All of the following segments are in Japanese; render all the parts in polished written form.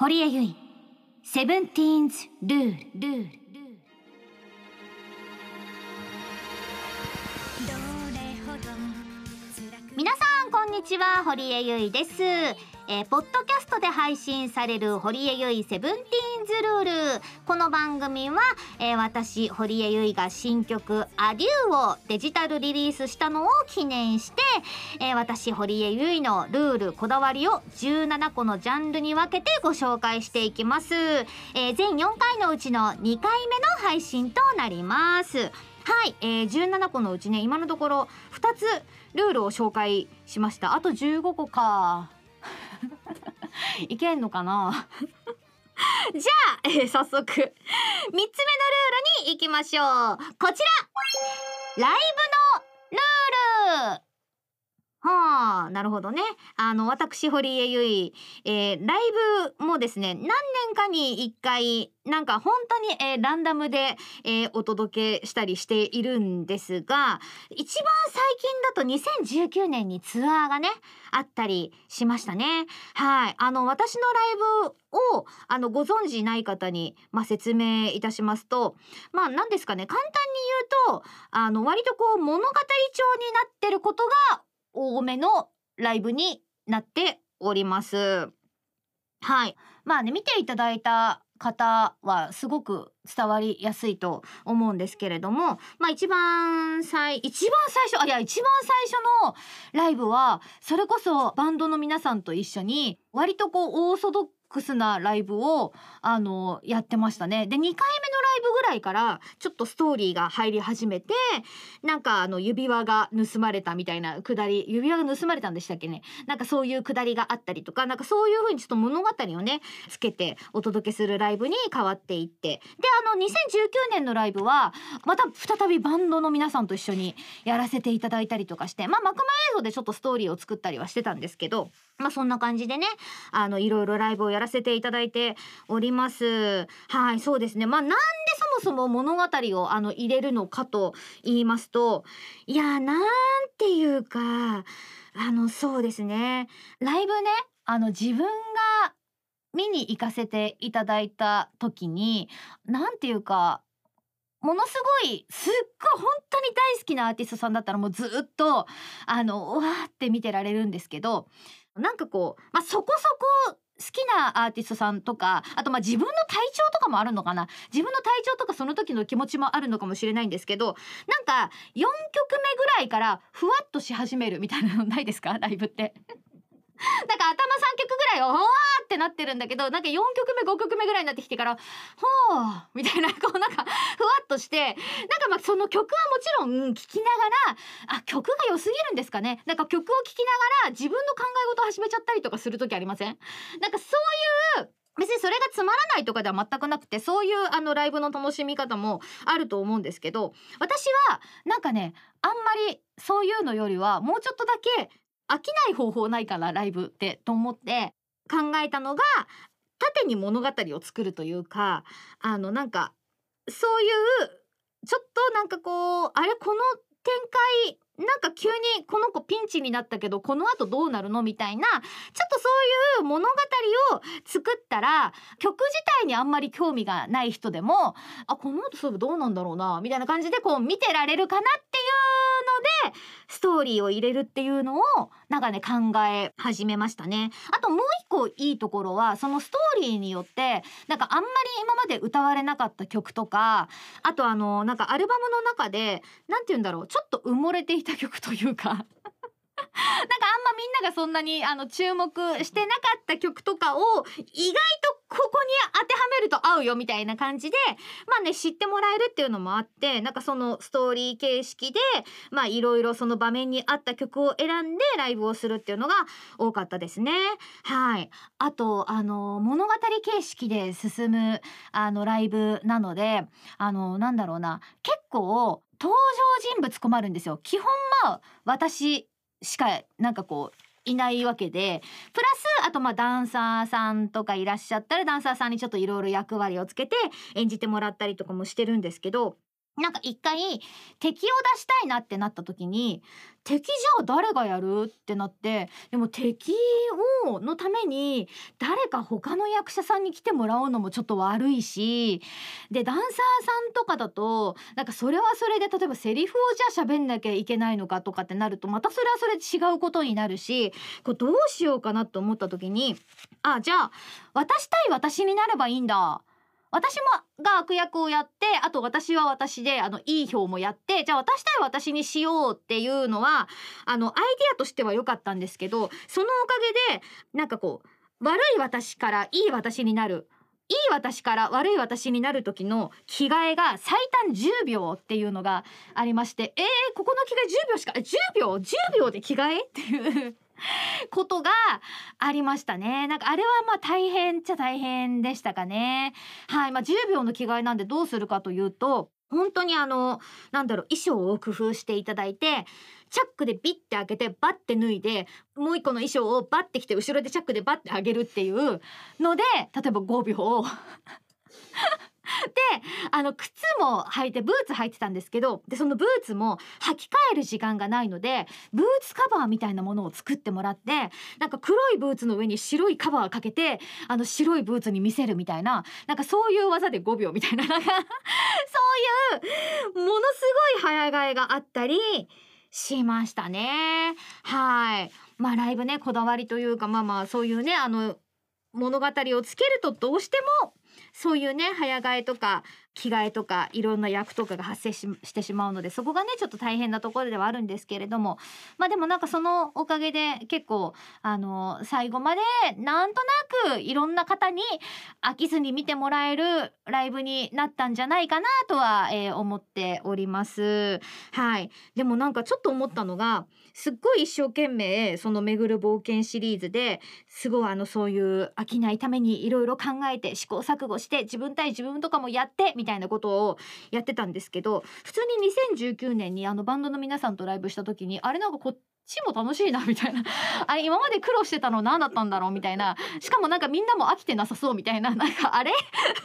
堀江由衣セブンティーンズルール。皆さんこんにちは、堀江由衣です。ポッドキャストで配信される堀江由衣セブンティーンズルール。この番組は、私堀江由衣が新曲アデューをデジタルリリースしたのを記念して、私堀江由衣のルールこだわりを17個のジャンルに分けてご紹介していきます。全4回のうちの2回目の配信となります。はい、17個のうちね、今のところ2つルールを紹介しました。あと15個かいけんのかなじゃあ、早速3つ目のルールに行きましょう。こちら、ライブのルール。はあ、なるほどね。私堀江由衣、ライブもですね、何年かに1回なんか本当に、ランダムで、お届けしたりしているんですが、一番最近だと2019年にツアーがねあったりしましたね。はい、私のライブをご存知ない方に、説明いたしますと、何ですかね、簡単に言うと割とこう物語調になってることが多めのライブになっております。はい、見ていただいた方はすごく伝わりやすいと思うんですけれども、一番最初のライブはそれこそバンドの皆さんと一緒に割とこうオーソドックスなライブをやってましたね。で、2回目のライブぐらいからちょっとストーリーが入り始めて、なんか指輪が盗まれたみたいなくだり、指輪が盗まれたんでしたっけね、なんかそういうくだりがあったりとか、なんかそういう風にちょっと物語をねつけてお届けするライブに変わっていって、で2019年のライブはまた再びバンドの皆さんと一緒にやらせていただいたりとかして、幕前映像でちょっとストーリーを作ったりはしてたんですけど、そんな感じでねいろいろライブをやらせていただいております。はい、そうですね。なんでそもそも物語を入れるのかと言いますと、いや、なんていうかそうですね、ライブね自分が見に行かせていただいた時に、なんていうか、ものすごいすっごい本当に大好きなアーティストさんだったらもうずっとわーって見てられるんですけど、なんかこう、そこそこ好きなアーティストさんとか、あと自分の体調とかもあるのかな、自分の体調とかその時の気持ちもあるのかもしれないんですけど、なんか4曲目ぐらいからふわっとし始めるみたいなのないですか、ライブってなんか頭3曲ぐらいをわーってなってるんだけど、なんか4曲目5曲目ぐらいになってきてからほーみたいな、こうなんかふわっとして、なんかその曲はもちろん聴きながら、曲が良すぎるんですかね、なんか曲を聴きながら自分の考え事を始めちゃったりとかする時ありません？なんかそういう、別にそれがつまらないとかでは全くなくて、そういうライブの楽しみ方もあると思うんですけど、私はなんかね、あんまりそういうのよりはもうちょっとだけ飽きない方法ないかなライブってと思って考えたのが、縦に物語を作るというか、なんかそういうちょっとなんかこう、あれこの展開なんか急にこの子ピンチになったけどこの後どうなるのみたいな、ちょっとそういう物語を作ったら、曲自体にあんまり興味がない人でもこの後そういえばどうなんだろうなみたいな感じでこう見てられるかなっていうので、ストーリーを入れるっていうのをなんかね考え始めましたね。あともう一個いいところは、そのストーリーによってなんかあんまり今まで歌われなかった曲とか、あとなんかアルバムの中でなんて言うんだろう、ちょっと埋もれていた曲というかなんかあんまみんながそんなに注目してなかった曲とかを意外とここに当てはめると合うよみたいな感じで知ってもらえるっていうのもあって、なんかそのストーリー形式でいろいろその場面に合った曲を選んでライブをするっていうのが多かったですね。はい、あと物語形式で進むライブなので、なんだろうな、結構登場人物困るんですよ。基本私しかなんかこういないわけで、プラスあとダンサーさんとかいらっしゃったらダンサーさんにちょっといろいろ役割をつけて演じてもらったりとかもしてるんですけど、 なんか一回敵を出したいなってなった時に、敵じゃあ誰がやるってなって、でも敵のために誰か他の役者さんに来てもらうのもちょっと悪いし、でダンサーさんとかだとなんかそれはそれで、例えばセリフをじゃあ喋んなきゃいけないのかとかってなると、またそれはそれで違うことになるし、こうどうしようかなと思った時に、じゃあ私対私になればいいんだ、私が悪役をやって、あと私は私でいい票もやって、じゃあ私対私にしようっていうのはアイデアとしては良かったんですけど、そのおかげでなんかこう悪い私からいい私になる、いい私から悪い私になる時の着替えが最短10秒っていうのがありまして、ここの着替え10秒しか10秒で着替えっていうことがありましたね。なんかあれはまあ大変っちゃ大変でしたかね。はい、10秒の着替えなんでどうするかというと、本当に衣装を工夫していただいて、チャックでビッて開けてバッて脱いで、もう一個の衣装をバッて着て後ろでチャックでバッて上げるっていうので、例えば5秒で靴も履いて、ブーツ履いてたんですけど、でそのブーツも履き替える時間がないので、ブーツカバーみたいなものを作ってもらって、なんか黒いブーツの上に白いカバーかけて白いブーツに見せるみたいな、なんかそういう技で5秒みたいな、なんかそういうものすごい早替えがあったりしましたね。はい。ライブね、こだわりというか、そういうね物語をつけるとどうしてもそういうね早替えとか着替えとかいろんな役とかが発生してしまうので、そこがねちょっと大変なところではあるんですけれども、でもなんかそのおかげで結構最後までなんとなくいろんな方に飽きずに見てもらえるライブになったんじゃないかなとは、思っております。はい。でもなんかちょっと思ったのが、すっごい一生懸命その巡る冒険シリーズですごいそういう飽きないためにいろいろ考えて試行錯誤して自分対自分とかもやってみたいなことをやってたんですけど、普通に2019年にバンドの皆さんとライブした時に、あれなんかこっちも楽しいなみたいなあれ今まで苦労してたの何だったんだろうみたいな、しかもなんかみんなも飽きてなさそうみたいな、なんかあれ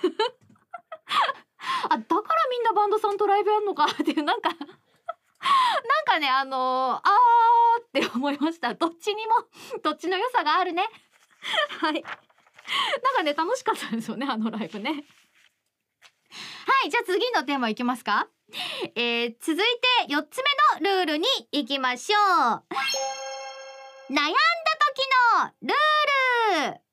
だからみんなバンドさんとライブやんのかっていう、なんかねって思いました。どっちの良さがあるねはい、なんかね楽しかったですよね、ライブね。はい、じゃあ次のテーマいきますか。続いて4つ目のルールに行きましょう。悩んだ時のルール。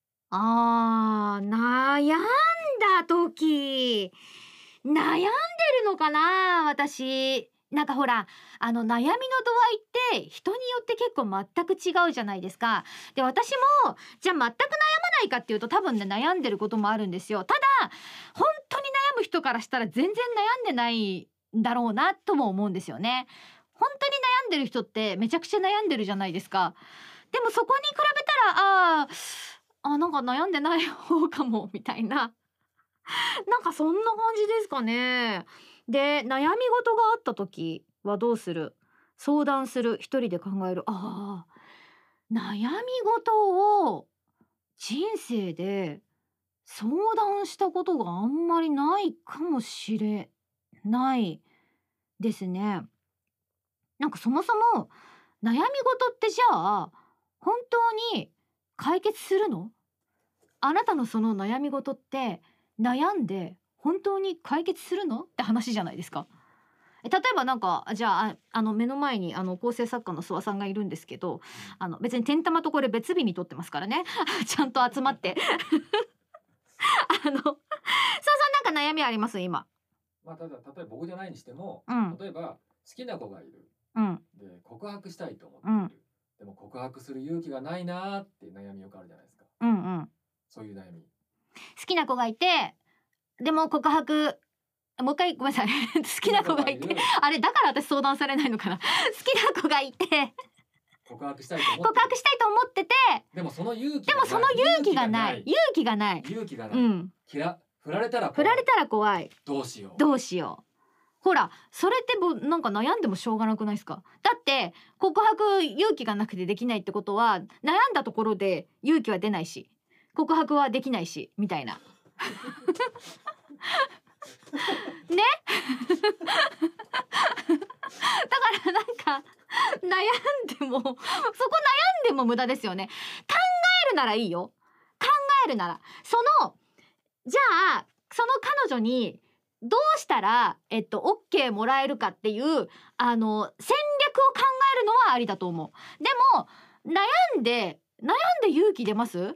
悩んだ時悩んでるのかな、私。なんかほら悩みの度合いって人によって結構全く違うじゃないですか。で私もじゃあ全く悩まないかっていうと、多分ね悩んでることもあるんですよ。ただ本当に悩む人からしたら全然悩んでないんだろうなとも思うんですよね。本当に悩んでる人ってめちゃくちゃ悩んでるじゃないですか。でもそこに比べたらなんか悩んでない方かもみたいななんかそんな感じですかね。で、悩み事があった時はどうする？相談する、一人で考える。悩み事を人生で相談したことがあんまりないかもしれないですね。なんかそもそも悩み事ってじゃあ本当に解決するの？あなたのその悩み事って悩んで本当に解決するのって話じゃないですか。例えばなんかじゃあ目の前に構成作家の諏訪さんがいるんですけど、別に天玉とこれ別日に撮ってますからねちゃんと集まって諏訪さんなんか悩みあります今？ ただ例えば僕じゃないにしても、 うん例えば好きな子がいる、 うんで告白したいと思っている、でも告白する勇気がないなーっていう悩みよくあるじゃないですか。そういう悩み。 好きな子がいて、でも告白もう一回ごめんなさい好きな子がいて、あれだから私相談されないのかな好きな子がいて告白したいと思ってて、 でもその勇気がない。振られたら怖い。 どうしよう。ほらそれってなんか悩んでもしょうがなくないですか？だって告白勇気がなくてできないってことは、悩んだところで勇気は出ないし告白はできないしみたいなねだからなんか悩んでもそこ悩んでも無駄ですよね。考えるならいいよ。考えるならじゃあその彼女にどうしたらOK もらえるかっていう戦略を考えるのはありだと思う。でも悩んで勇気出ます悩ん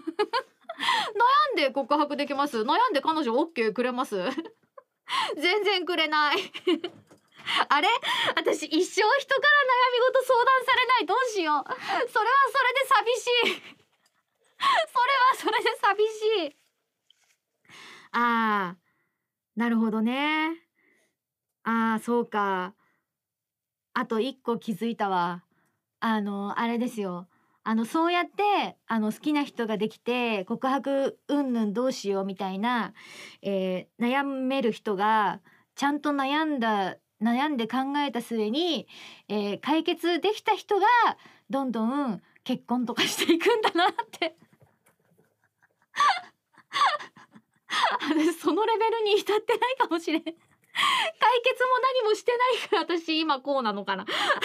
で告白できます？悩んで彼女 OK くれます？全然くれないあれ、私一生人から悩み事相談されない。どうしよう。それはそれで寂しいそれはそれで寂しい。あー、なるほどね。そうか。あと一個気づいたわ。あれですよ。そうやって好きな人ができて告白うんぬんどうしようみたいな、悩める人がちゃんと悩んで考えた末に、解決できた人がどんどん結婚とかしていくんだなって私そのレベルに至ってないかもしれん解決も何もしてないから私今こうなのかな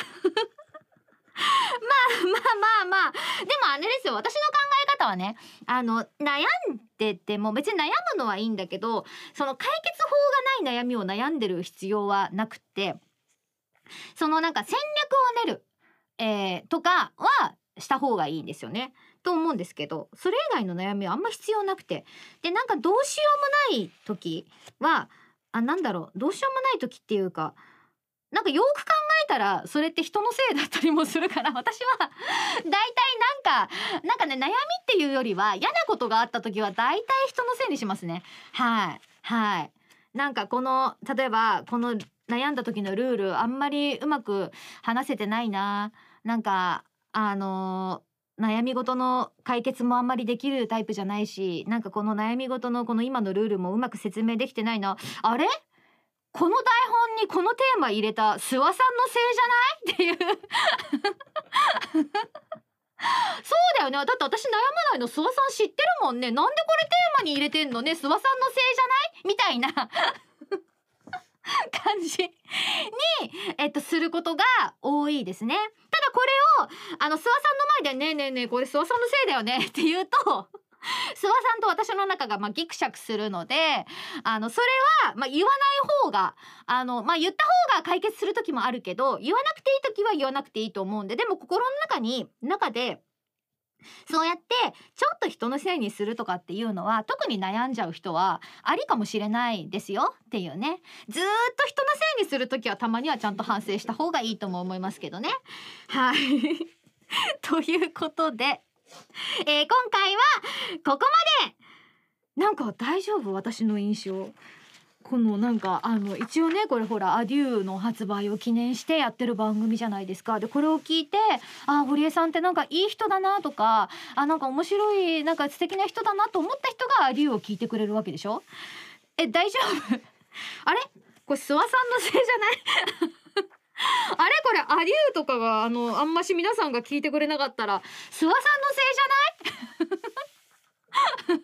まあでもあれですよ、私の考え方はね、悩んでても別に悩むのはいいんだけど、その解決法がない悩みを悩んでる必要はなくって、なんか戦略を練る、とかはした方がいいんですよねと思うんですけど、それ以外の悩みはあんま必要なくて、でなんかどうしようもない時はどうしようもない時っていうか、なんかよく考えたらそれって人のせいだったりもするから、私はだいたいなんかね、悩みっていうよりは嫌なことがあった時はだいたい人のせいにしますね。はいなんか例えばこの悩んだ時のルールあんまりうまく話せてないな、なんか悩み事の解決もあんまりできるタイプじゃないし、なんかこの悩み事のこの今のルールもうまく説明できてないな、あれこの台本にこのテーマ入れた諏訪さんのせいじゃないっていうそうだよね。だって私悩まないの諏訪さん知ってるもんね。なんでこれテーマに入れてんのね、諏訪さんのせいじゃないみたいな感じに、することが多いですね。ただこれを諏訪さんの前でねえねえこれ諏訪さんのせいだよねって言うと諏訪さんと私の中がギクシャクするので、それは言わない方が言った方が解決する時もあるけど、言わなくていい時は言わなくていいと思うんで、でも心の中でそうやってちょっと人のせいにするとかっていうのは、特に悩んじゃう人はありかもしれないですよっていうね。ずーっと人のせいにする時はたまにはちゃんと反省した方がいいとも思いますけどね。はいということで今回はここまで。なんか大丈夫？私の印象。この一応ね、これほらアデューの発売を記念してやってる番組じゃないですか。でこれを聞いて、堀江さんってなんかいい人だなとか、なんか面白い素敵な人だなと思った人がアデューを聞いてくれるわけでしょ。大丈夫あれこれ諏訪さんのせいじゃないあれこれアデューとかがあんまし皆さんが聞いてくれなかったら諏訪さんのせいじゃない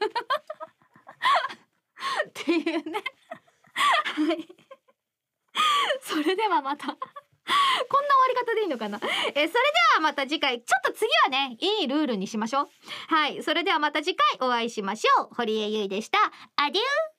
っていうねはいそれではまたこんな終わり方でいいのかな。それではまた次回、ちょっと次はねいいルールにしましょう。はい、それではまた次回お会いしましょう。堀江由衣でした。アデュー。